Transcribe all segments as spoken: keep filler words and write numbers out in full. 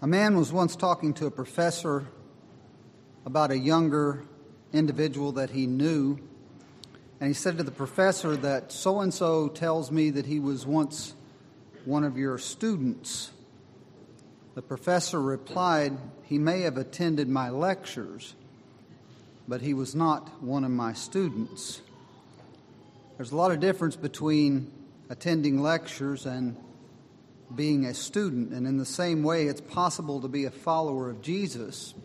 A man was once talking to a professor about a younger individual that he knew, and he said to the professor that so-and-so tells me that he was once one of your students. The professor replied, he may have attended my lectures, but he was not one of my students. There's a lot of difference between attending lectures and being a student, and in the same way, it's possible to be a follower of Jesus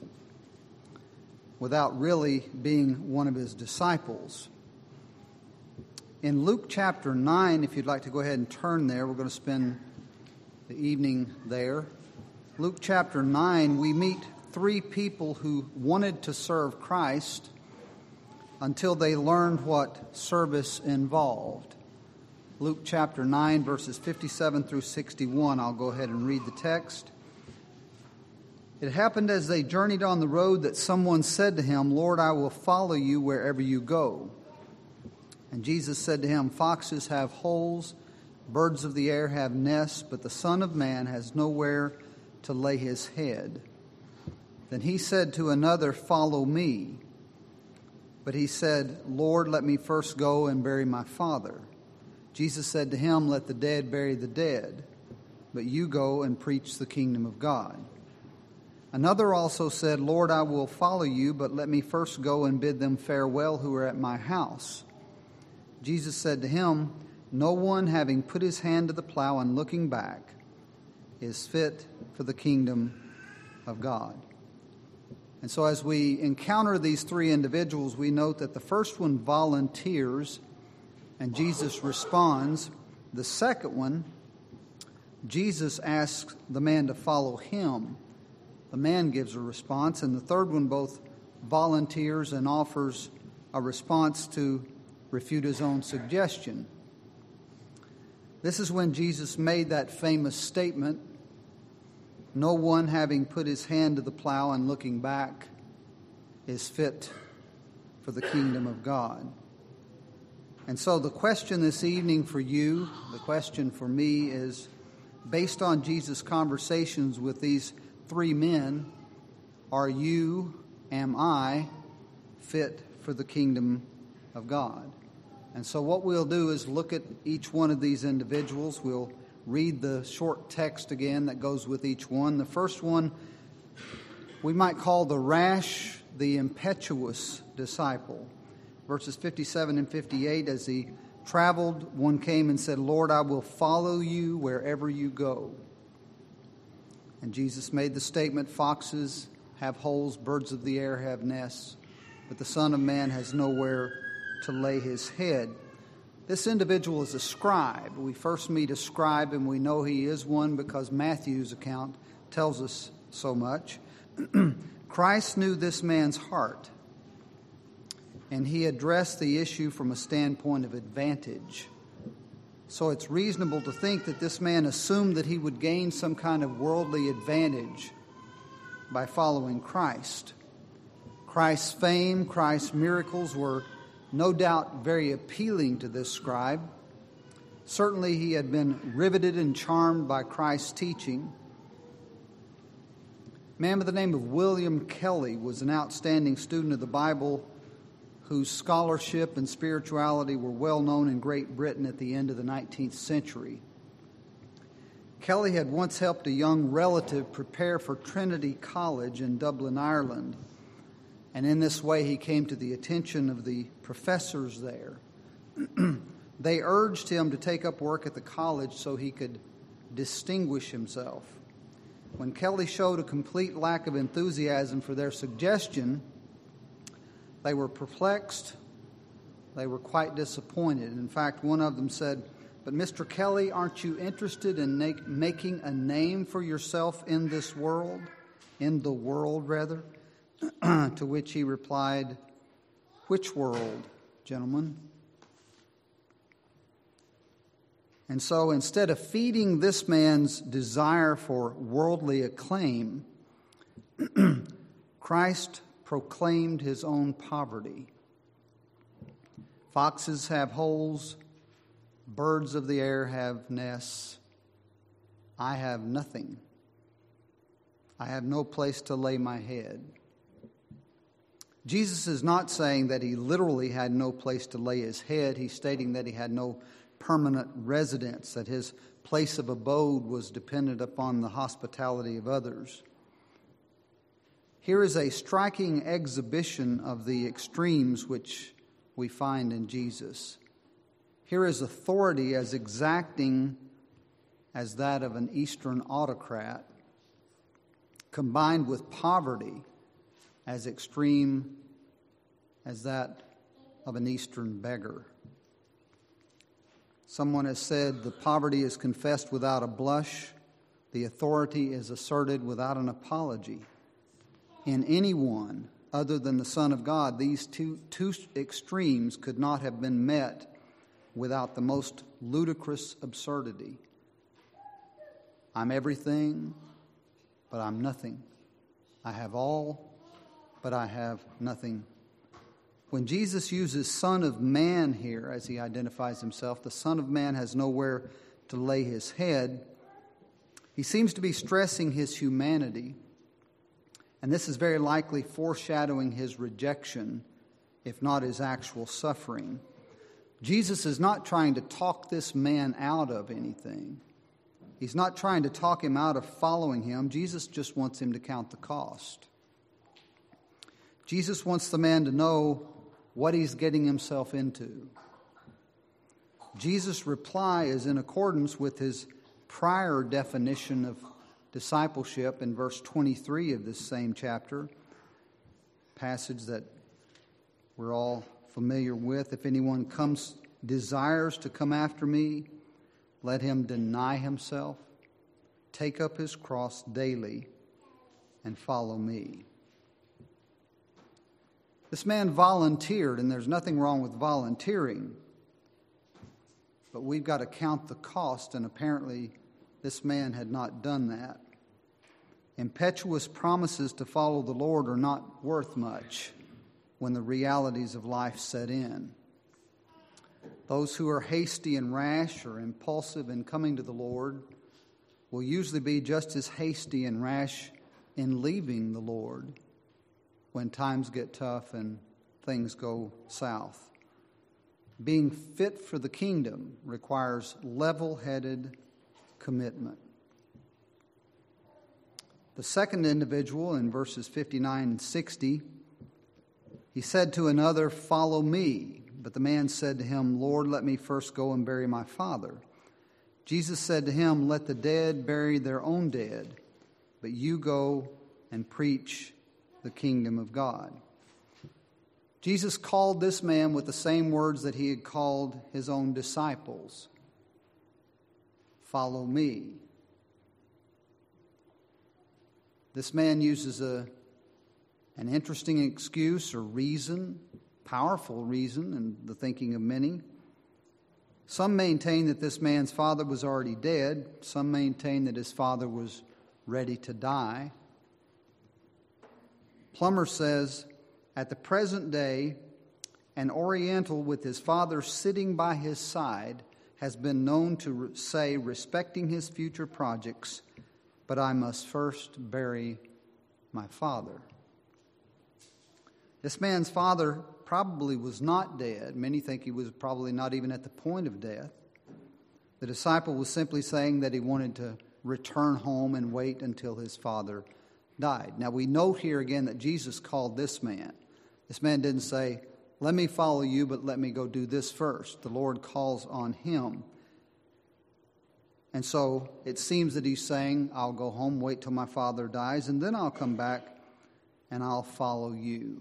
without really being one of his disciples. In Luke chapter nine, if you'd like to go ahead and turn there, we're going to spend the evening there. Luke chapter nine, we meet three people who wanted to serve Christ until they learned what service involved. Luke chapter nine, verses fifty-seven through sixty-one. I'll go ahead and read the text. It happened as they journeyed on the road that someone said to him, Lord, I will follow you wherever you go. And Jesus said to him, foxes have holes, birds of the air have nests, but the Son of Man has nowhere to lay his head. Then he said to another, follow me. But he said, Lord, let me first go and bury my father. Jesus said to him, let the dead bury the dead, but you go and preach the kingdom of God. Another also said, Lord, I will follow you, but let me first go and bid them farewell who are at my house. Jesus said to him, no one having put his hand to the plow and looking back is fit for the kingdom of God. And so as we encounter these three individuals, we note that the first one volunteers and Jesus responds. The second one, Jesus asks the man to follow him. The man gives a response. And the third one both volunteers and offers a response to refute his own suggestion. This is when Jesus made that famous statement, no one having put his hand to the plow and looking back is fit for the kingdom of God. And so the question this evening for you, the question for me is, based on Jesus' conversations with these three men, are you, am I, fit for the kingdom of God? And so what we'll do is look at each one of these individuals. We'll read the short text again that goes with each one. The first one we might call the rash, the impetuous disciple. Verses fifty-seven and fifty-eight, as he traveled, one came and said, Lord, I will follow you wherever you go. And Jesus made the statement, foxes have holes, birds of the air have nests, but the Son of Man has nowhere to lay his head. This individual is a scribe. We first meet a scribe, and we know he is one because Matthew's account tells us so much. Christ knew this man's heart, and he addressed the issue from a standpoint of advantage. So it's reasonable to think that this man assumed that he would gain some kind of worldly advantage by following Christ. Christ's fame, Christ's miracles were no doubt very appealing to this scribe. Certainly he had been riveted and charmed by Christ's teaching. A man by the name of William Kelly was an outstanding student of the Bible whose scholarship and spirituality were well known in Great Britain at the end of the nineteenth century. Kelly had once helped a young relative prepare for Trinity College in Dublin, Ireland, and in this way he came to the attention of the professors there. They urged him to take up work at the college so he could distinguish himself. When Kelly showed a complete lack of enthusiasm for their suggestion, they were perplexed. They were quite disappointed. In fact, one of them said, but Mister Kelly, aren't you interested in make, making a name for yourself in this world? In the world, rather? To which he replied, which world, gentlemen? And so instead of feeding this man's desire for worldly acclaim, Christ proclaimed his own poverty. Foxes have holes, birds of the air have nests. I have nothing. I have no place to lay my head. Jesus is not saying that he literally had no place to lay his head. He's stating that he had no permanent residence, that his place of abode was dependent upon the hospitality of others. Here is a striking exhibition of the extremes which we find in Jesus. Here is authority as exacting as that of an Eastern autocrat, combined with poverty as extreme as that of an Eastern beggar. Someone has said the poverty is confessed without a blush, the authority is asserted without an apology. In anyone other than the Son of God, these two, two extremes could not have been met without the most ludicrous absurdity. I'm everything, but I'm nothing. I have all, but I have nothing. When Jesus uses Son of Man here, as he identifies himself, the Son of Man has nowhere to lay his head. He seems to be stressing his humanity. And this is very likely foreshadowing his rejection, if not his actual suffering. Jesus is not trying to talk this man out of anything. He's not trying to talk him out of following him. Jesus just wants him to count the cost. Jesus wants the man to know what he's getting himself into. Jesus' reply is in accordance with his prior definition of discipleship in verse twenty-three of this same chapter, passage that we're all familiar with. If anyone comes, desires to come after me, let him deny himself, take up his cross daily, and follow me. This man volunteered, and there's nothing wrong with volunteering, but we've got to count the cost, and apparently this man had not done that. Impetuous promises to follow the Lord are not worth much when the realities of life set in. Those who are hasty and rash or impulsive in coming to the Lord will usually be just as hasty and rash in leaving the Lord when times get tough and things go south. Being fit for the kingdom requires level-headed commitment. The second individual in verses fifty-nine and sixty, he said to another, "Follow me." But the man said to him, "Lord, let me first go and bury my father." Jesus said to him, "Let the dead bury their own dead, but you go and preach the kingdom of God." Jesus called this man with the same words that he had called his own disciples. Follow me. This man uses a, an interesting excuse or reason, powerful reason in the thinking of many. Some maintain that this man's father was already dead. Some maintain that his father was ready to die. Plummer says, at the present day, an Oriental with his father sitting by his side has been known to say, respecting his future projects, "But I must first bury my father." This man's father probably was not dead. Many think he was probably not even at the point of death. The disciple was simply saying that he wanted to return home and wait until his father died. Now we note here again that Jesus called this man. This man didn't say, "Let me follow you, but let me go do this first." The Lord calls on him. And so it seems that he's saying, I'll go home, wait till my father dies, and then I'll come back and I'll follow you.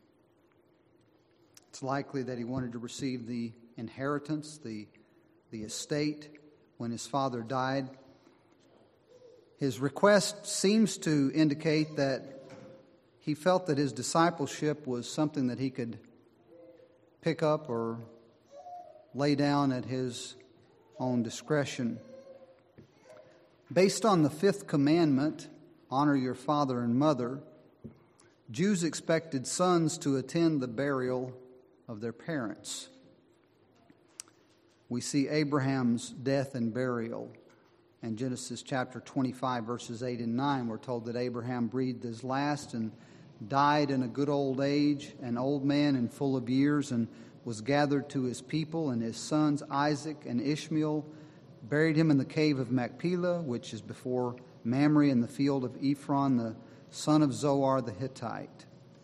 It's likely that he wanted to receive the inheritance, the, the estate, when his father died. His request seems to indicate that he felt that his discipleship was something that he could pick up or lay down at his own discretion. Based on the fifth commandment, honor your father and mother, Jews expected sons to attend the burial of their parents. We see Abraham's death and burial. And Genesis chapter twenty-five, verses eight and nine, we're told that Abraham breathed his last and died in a good old age, an old man and full of years, and was gathered to his people, and his sons Isaac and Ishmael buried him in the cave of Machpelah, which is before Mamre, in the field of Ephron, the son of Zoar the Hittite.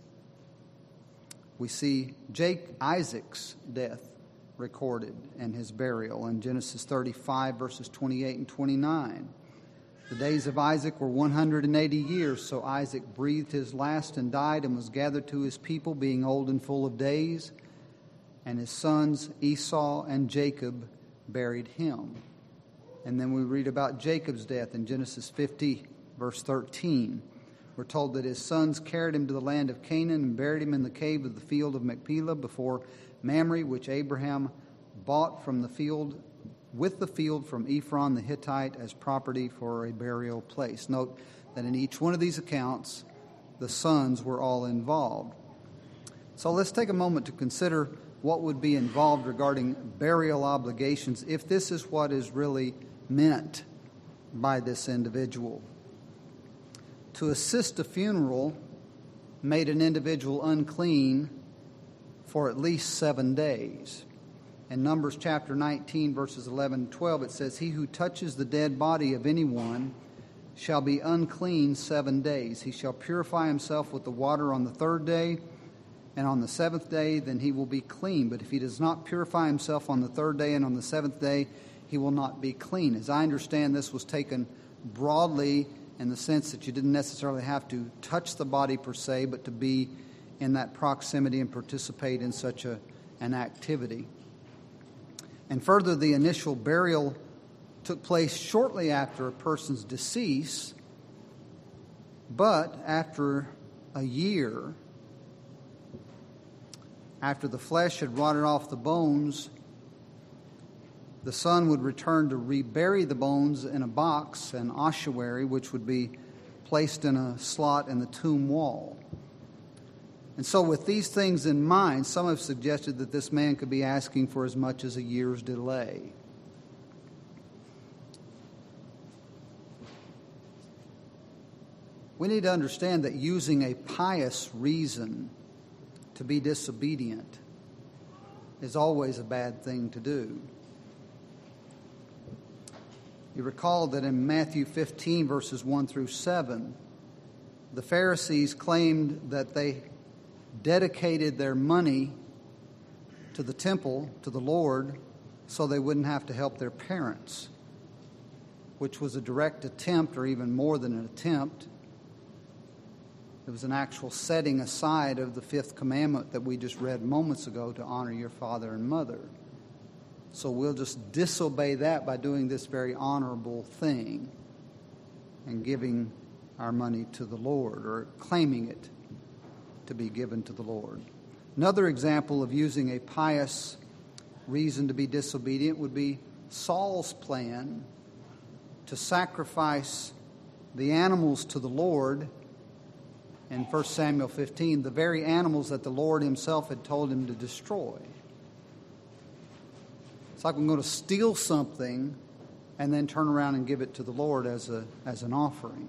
We see Jake, Isaac's death recorded and his burial in Genesis thirty-five, verses twenty-eight and twenty-nine. The days of Isaac were one hundred eighty years, so Isaac breathed his last and died and was gathered to his people, being old and full of days. And his sons Esau and Jacob buried him. And then we read about Jacob's death in Genesis fifty, verse thirteen. We're told that his sons carried him to the land of Canaan and buried him in the cave of the field of Machpelah before Mamre, which Abraham bought from the field with the field from Ephron the Hittite as property for a burial place. Note that in each one of these accounts, the sons were all involved. So let's take a moment to consider what would be involved regarding burial obligations if this is what is really meant by this individual. To assist a funeral made an individual unclean for at least seven days. In Numbers chapter nineteen, verses eleven and twelve, it says, "He who touches the dead body of anyone shall be unclean seven days. He shall purify himself with the water on the third day, and on the seventh day then he will be clean. But if he does not purify himself on the third day and on the seventh day, he will not be clean." As I understand, this was taken broadly in the sense that you didn't necessarily have to touch the body per se, but to be in that proximity and participate in such a, an activity. And further, the initial burial took place shortly after a person's decease, but after a year, after the flesh had rotted off the bones, the son would return to rebury the bones in a box, an ossuary, which would be placed in a slot in the tomb wall. And so with these things in mind, some have suggested that this man could be asking for as much as a year's delay. We need to understand that using a pious reason to be disobedient is always a bad thing to do. You recall that in Matthew fifteen, verses one through seven, the Pharisees claimed that they dedicated their money to the temple, to the Lord, so they wouldn't have to help their parents, which was a direct attempt, or even more than an attempt. It was an actual setting aside of the fifth commandment that we just read moments ago, to honor your father and mother. So we'll just disobey that by doing this very honorable thing and giving our money to the Lord, or claiming it to be given to the Lord. Another example of using a pious reason to be disobedient would be Saul's plan to sacrifice the animals to the Lord in First Samuel fifteen, the very animals that the Lord himself had told him to destroy. It's like I'm going to steal something and then turn around and give it to the Lord as a as an offering.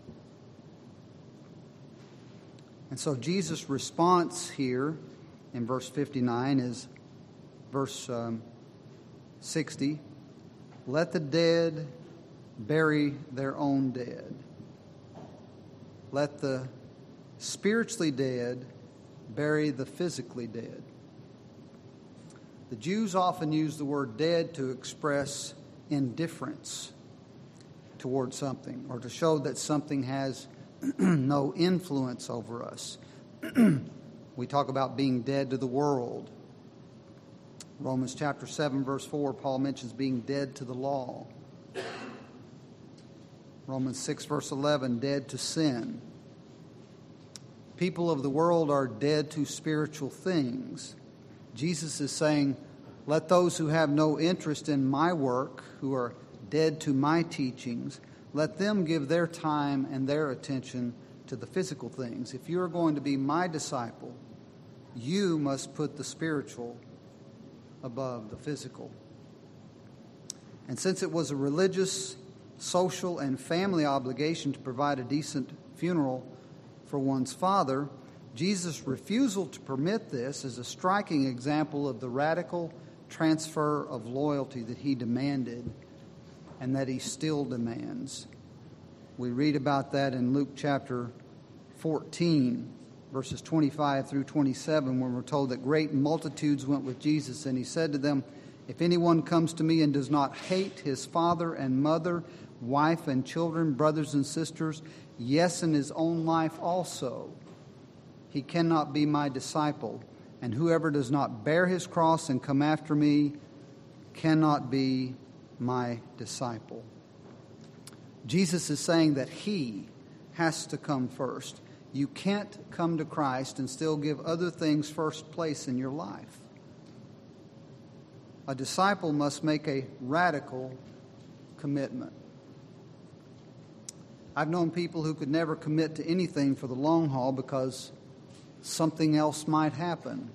And so Jesus' response here in verse fifty-nine is verse um, sixty. "Let the dead bury their own dead. Let the spiritually dead bury the physically dead." The Jews often use the word dead to express indifference toward something, or to show that something has no influence over us. We talk about being dead to the world. Romans chapter seven, verse four, Paul mentions being dead to the law. Romans six, verse eleven, dead to sin. People of the world are dead to spiritual things. Jesus is saying, let those who have no interest in my work, who are dead to my teachings, let them give their time and their attention to the physical things. If you are going to be my disciple, you must put the spiritual above the physical. And since it was a religious social and family obligation to provide a decent funeral for one's father, Jesus' refusal to permit this is a striking example of the radical transfer of loyalty that he demanded and that he still demands. We read about that in Luke chapter fourteen, verses twenty-five through twenty-seven, when we're told that great multitudes went with Jesus, and he said to them, "If anyone comes to me and does not hate his father and mother, wife and children, brothers and sisters, yes, and his own life also, he cannot be my disciple. And whoever does not bear his cross and come after me cannot be my disciple." Jesus is saying that he has to come first. You can't come to Christ and still give other things first place in your life. A disciple must make a radical commitment. I've known people who could never commit to anything for the long haul because something else might happen.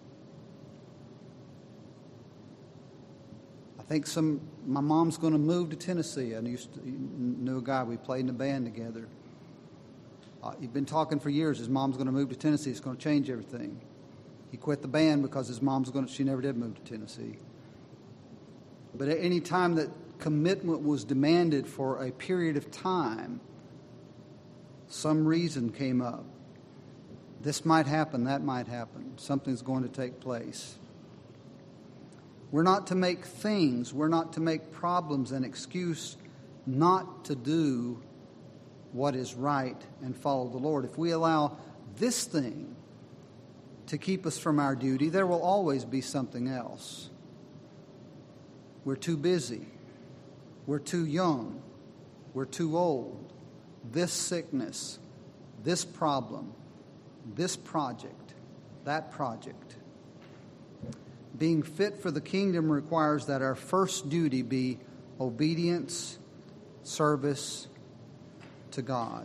I think some. My mom's going to move to Tennessee. I used to, knew a guy. We played in a band together. Uh, he'd been talking for years. His mom's going to move to Tennessee. It's going to change everything. He quit the band because his mom's going to. She never did move to Tennessee. But at any time that commitment was demanded for a period of time, some reason came up. This might happen, that might happen. Something's going to take place. We're not to make things, we're not to make problems an excuse not to do what is right and follow the Lord. If we allow this thing to keep us from our duty, there will always be something else. We're too busy. We're too young. We're too old. This sickness, this problem, this project, that project. Being fit for the kingdom requires that our first duty be obedience, service to God.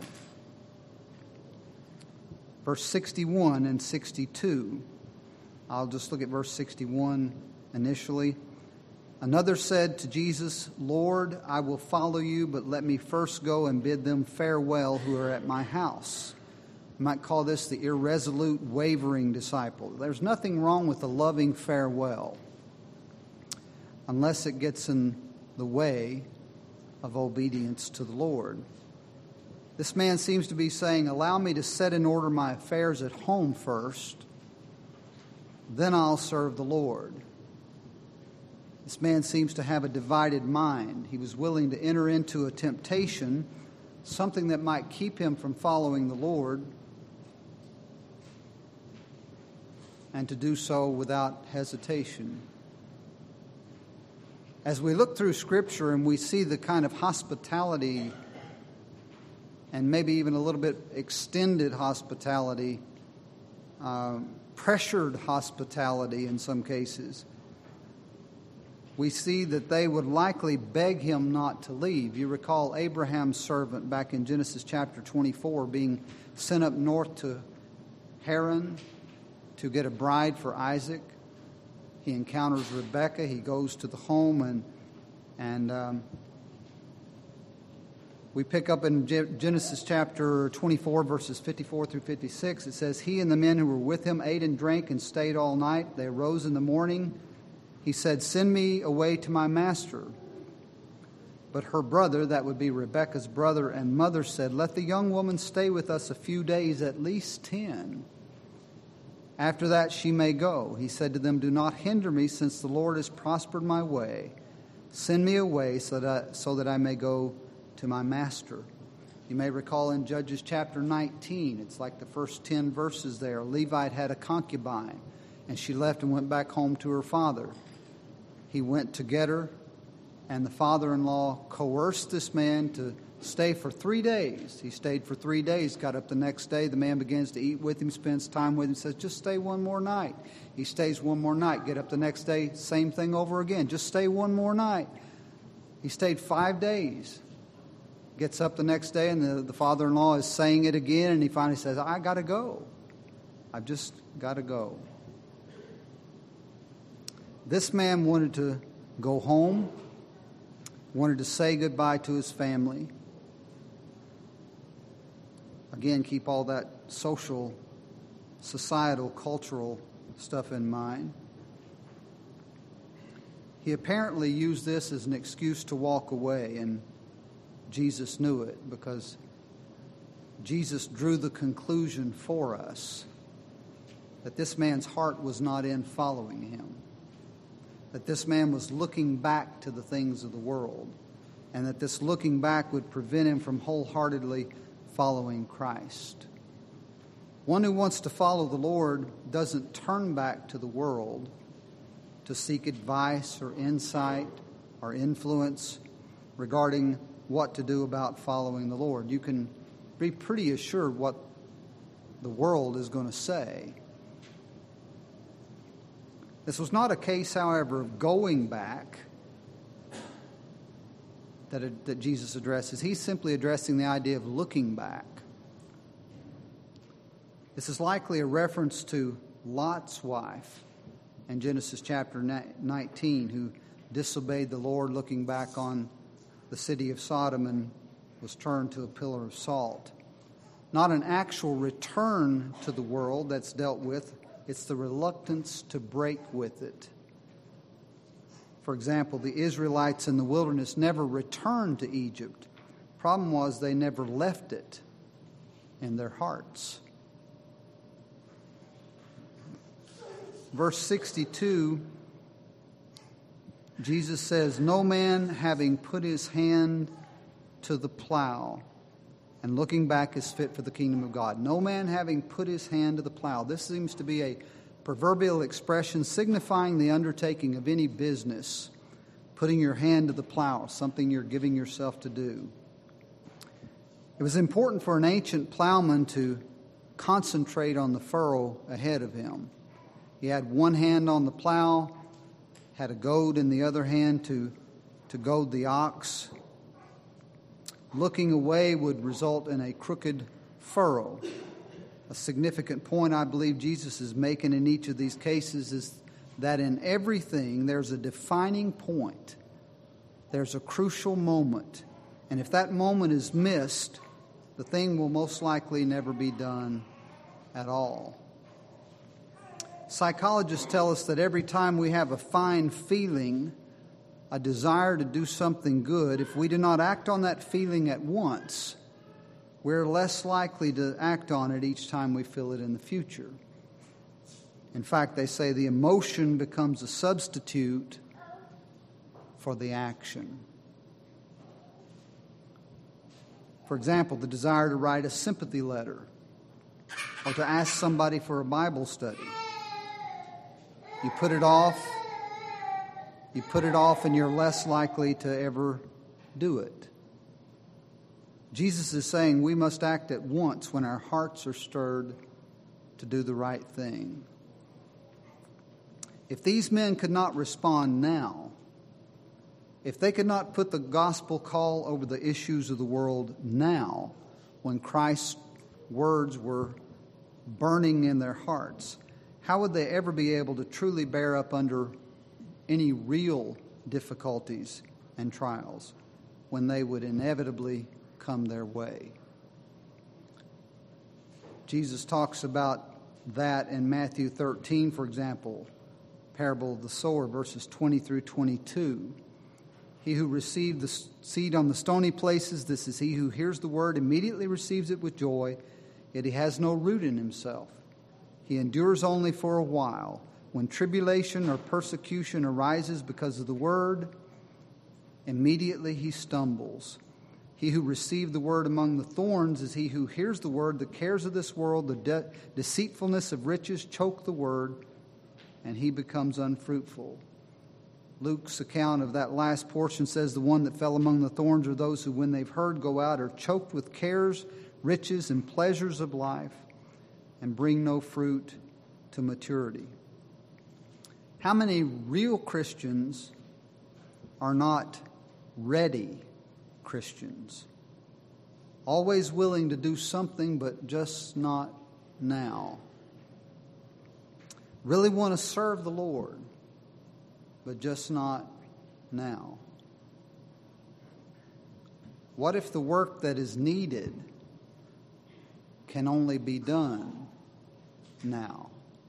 Verse sixty-one and sixty-two. I'll just look at verse sixty-one initially. Another said to Jesus, "Lord, I will follow you, but let me first go and bid them farewell who are at my house." You might call this the irresolute, wavering disciple. There's nothing wrong with a loving farewell unless it gets in the way of obedience to the Lord. This man seems to be saying, allow me to set in order my affairs at home first, then I'll serve the Lord. This man seems to have a divided mind. He was willing to enter into a temptation, something that might keep him from following the Lord, and to do so without hesitation. As we look through Scripture and we see the kind of hospitality and maybe even a little bit extended hospitality, uh, pressured hospitality in some cases, we see that they would likely beg him not to leave. You recall Abraham's servant back in Genesis chapter twenty-four being sent up north to Haran to get a bride for Isaac. He encounters Rebekah. He goes to the home, and and um, we pick up in Genesis chapter twenty-four, verses fifty-four through fifty-six. It says, "He and the men who were with him ate and drank and stayed all night. They arose in the morning. He said, 'Send me away to my master.' But her brother," that would be Rebekah's brother and mother, said, 'Let the young woman stay with us a few days, at least ten. After that she may go.' He said to them, 'Do not hinder me, since the Lord has prospered my way. Send me away so that I, so that I may go to my master.'" You may recall in Judges chapter nineteen, it's like the first ten verses there. A Levite had a concubine, and she left and went back home to her father. He went to get her, and the father-in-law coerced this man to stay for three days. He stayed for three days, got up the next day. The man begins to eat with him, spends time with him, says, "Just stay one more night." He stays one more night, get up the next day, same thing over again. "Just stay one more night." He stayed five days. Gets up the next day, and the, the father-in-law is saying it again, and he finally says, "I got to go. I've just got to go." This man wanted to go home. wanted to say goodbye to his family. Again, keep all that social, societal, cultural stuff in mind. He apparently used this as an excuse to walk away, and Jesus knew it because Jesus drew the conclusion for us that this man's heart was not in following him, that this man was looking back to the things of the world, and that this looking back would prevent him from wholeheartedly following Christ. One who wants to follow the Lord doesn't turn back to the world to seek advice or insight or influence regarding what to do about following the Lord. You can be pretty assured what the world is going to say. This was not a case, however, of going back that, it, that Jesus addresses. He's simply addressing the idea of looking back. This is likely a reference to Lot's wife in Genesis chapter nineteen, who disobeyed the Lord, looking back on the city of Sodom and was turned to a pillar of salt. Not an actual return to the world that's dealt with, it's the reluctance to break with it. For example, the Israelites in the wilderness never returned to Egypt. Problem was they never left it in their hearts. Verse sixty-two, Jesus says, "No man having put his hand to the plow and looking back is fit for the kingdom of God." No man having put his hand to the plow. This seems to be a proverbial expression signifying the undertaking of any business, putting your hand to the plow, something you're giving yourself to do. It was important for an ancient plowman to concentrate on the furrow ahead of him. He had one hand on the plow, had a goad in the other hand to, to goad the ox. Looking away would result in a crooked furrow. A significant point I believe Jesus is making in each of these cases is that in everything there's a defining point. There's a crucial moment. And if that moment is missed, the thing will most likely never be done at all. Psychologists tell us that every time we have a fine feeling, a desire to do something good, if we do not act on that feeling at once, we're less likely to act on it each time we feel it in the future. In fact, they say the emotion becomes a substitute for the action. For example, the desire to write a sympathy letter or to ask somebody for a Bible study. You put it off, you put it off, and you're less likely to ever do it. Jesus is saying we must act at once when our hearts are stirred to do the right thing. If these men could not respond now, if they could not put the gospel call over the issues of the world now, when Christ's words were burning in their hearts, how would they ever be able to truly bear up under any real difficulties and trials when they would inevitably come their way? Jesus talks about that in Matthew thirteen, for example, parable of the sower, verses twenty through twenty-two. He who received the seed on the stony places, this is he who hears the word, immediately receives it with joy, yet he has no root in himself. He endures only for a while. When tribulation or persecution arises because of the word, immediately he stumbles. He who received the word among the thorns is he who hears the word. The cares of this world, the de- deceitfulness of riches choke the word, and he becomes unfruitful. Luke's account of that last portion says the one that fell among the thorns are those who, when they've heard, go out, are choked with cares, riches, and pleasures of life, and bring no fruit to maturity. How many real Christians are not ready Christians? Always willing to do something, but just not now. Really want to serve the Lord, but just not now. What if the work that is needed can only be done now?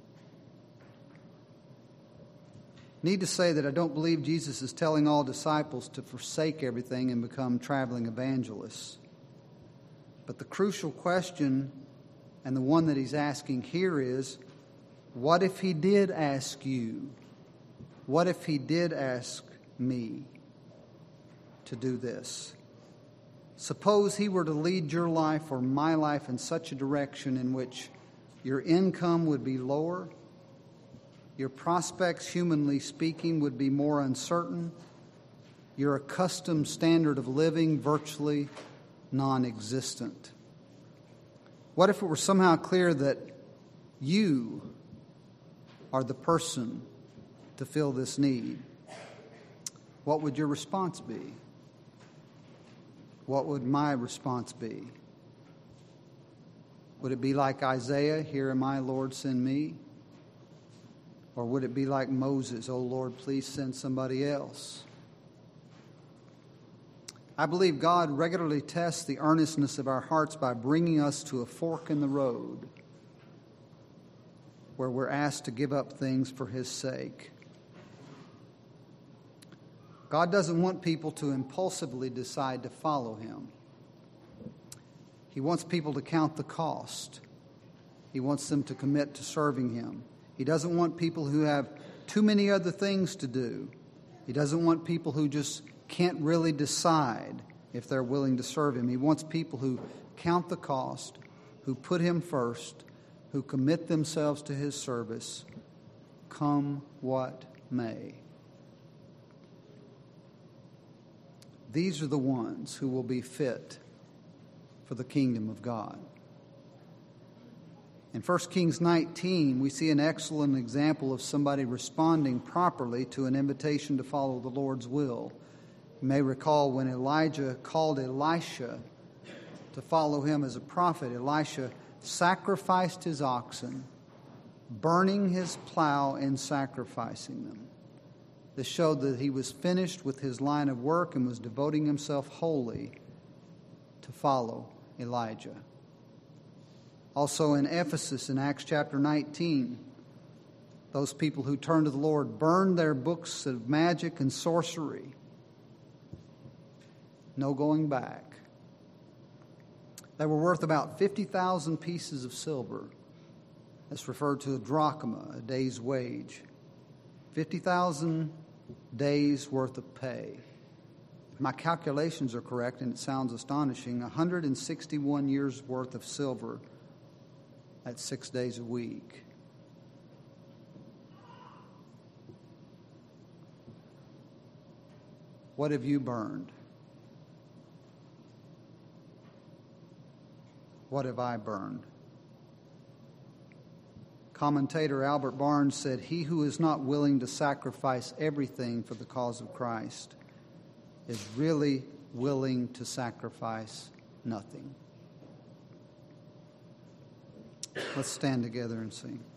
Need to say that I don't believe Jesus is telling all disciples to forsake everything and become traveling evangelists. But the crucial question, and the one that he's asking here, is, what if he did ask you? What if he did ask me to do this? Suppose he were to lead your life or my life in such a direction in which your income would be lower, your prospects, humanly speaking, would be more uncertain, your accustomed standard of living virtually non-existent. What if it were somehow clear that you are the person to fill this need? What would your response be? What would my response be? Would it be like Isaiah, "Here am I, Lord, send me"? Or would it be like Moses, "Oh Lord, please send somebody else"? I believe God regularly tests the earnestness of our hearts by bringing us to a fork in the road where we're asked to give up things for His sake. God doesn't want people to impulsively decide to follow Him. He wants people to count the cost. He wants them to commit to serving Him. He doesn't want people who have too many other things to do. He doesn't want people who just can't really decide if they're willing to serve Him. He wants people who count the cost, who put Him first, who commit themselves to His service, come what may. These are the ones who will be fit for the kingdom of God. In First Kings nineteen, we see an excellent example of somebody responding properly to an invitation to follow the Lord's will. You may recall when Elijah called Elisha to follow him as a prophet, Elisha sacrificed his oxen, burning his plow and sacrificing them. This showed that he was finished with his line of work and was devoting himself wholly to follow Elijah. Also in Ephesus, in Acts chapter nineteen, those people who turned to the Lord burned their books of magic and sorcery. No going back. They were worth about fifty thousand pieces of silver. That's referred to a drachma, a day's wage. fifty thousand days worth of pay. If my calculations are correct, and it sounds astonishing, one hundred sixty-one years worth of silver at six days a week. What have you burned? What have I burned? Commentator Albert Barnes said, "He who is not willing to sacrifice everything for the cause of Christ is really willing to sacrifice nothing." Let's stand together and sing.